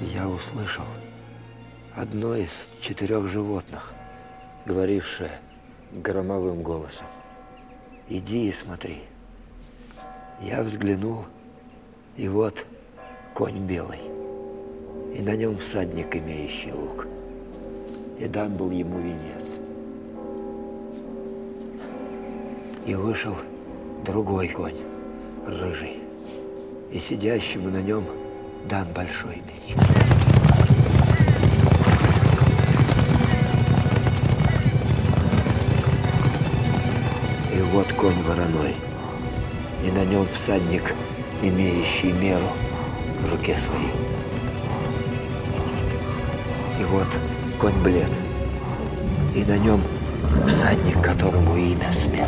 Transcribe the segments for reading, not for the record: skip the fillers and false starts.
Я услышал одно из 4 животных, говорившее громовым голосом: «Иди и смотри». Я взглянул, и вот конь белый, и на нем всадник, имеющий лук, и дан был ему венец. И вышел другой конь, рыжий, и сидящему на нем дан большой меч. И вот конь вороной, и на нем всадник, имеющий меру в руке своей. И вот конь блед, и на нем всадник, которому имя смерть.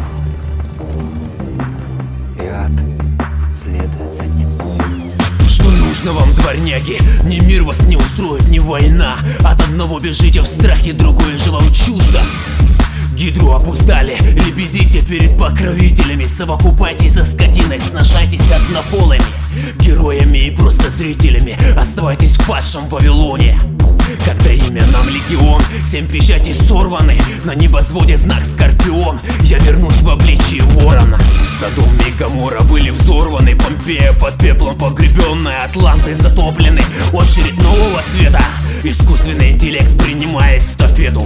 И ад следует за ним. Что нужно вам, дворняги? Ни мир вас не устроит, ни война. От одного бежите в страхе, другое же вам чуждо. Гидру опустали, лебезите перед покровителями. Совокупайтесь со скотиной, сношайтесь однополыми, героями и просто зрителями. Оставайтесь в падшем Вавилоне. Когда имя нам легион, 7 печатей сорваны, на небосводе знак Скорпион. Я вернусь в обличии ворона. Содом и Гоморра были взорваны, Помпея под пеплом погребенная, Атланты затоплены. Очередь нового света, искусственный интеллект принимая эстафету.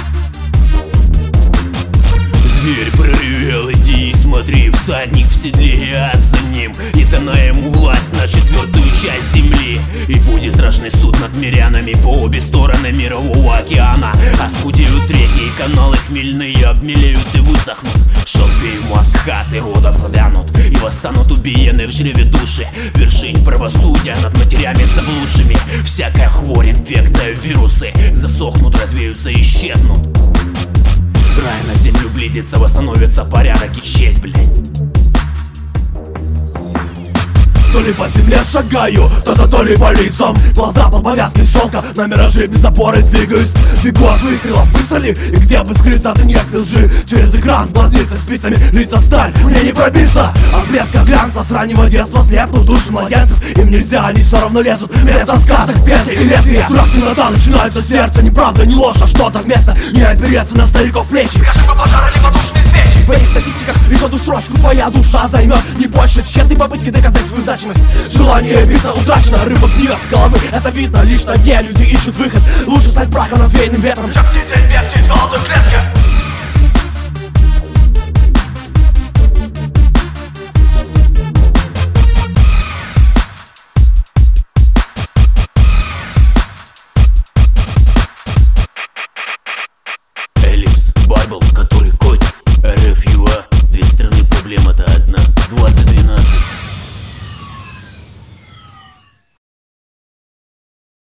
Зверь проревел, иди и смотри, всадник в седле, и ад за ним. И дана ему власть на 4-ю часть земли. И будет страшный суд над мирянами по обе стороны мирового океана. Остудеют реки, и каналы хмельные обмелеют и высохнут. Шалфей, макаты рода завянут, и восстанут убиенные в чреве души. Вершить правосудия над матерями заблудшими. Всякая хворь, инфекция, вирусы засохнут, развеются, исчезнут. Рай на землю близится, восстановится порядок и честь, блядь. То ли по земле шагаю, то ли по лицам. Глаза под повязкой шелка, на миражи без опоры двигаюсь. Бегу от выстрелов, выстрели, и где бы скрыться от инъекций лжи. Через экран глазницы спицами, лица сталь, мне не пробиться. От блеска глянца с раннего детства слепнут души младенцев. Им нельзя, они все равно лезут вместо сказок, петли и ветви. Страх, темнота, начинается сердце, неправда, не ложь, а что-то вместо. Не опереться на стариков плечи. Скажи, вы пожары, либо душные свечи. В этих статистиках лишь одну строчку твоя душа займет. Не больше тщетной попытки доказать свою значимость. Желание биться утрачено, рыба гниет с головы. Это видно лишь на дне, люди ищут выход. Лучше стать прахом над веянным ветром, чем птицей мертвей в золотой клетке. Эллипс, Байбл, который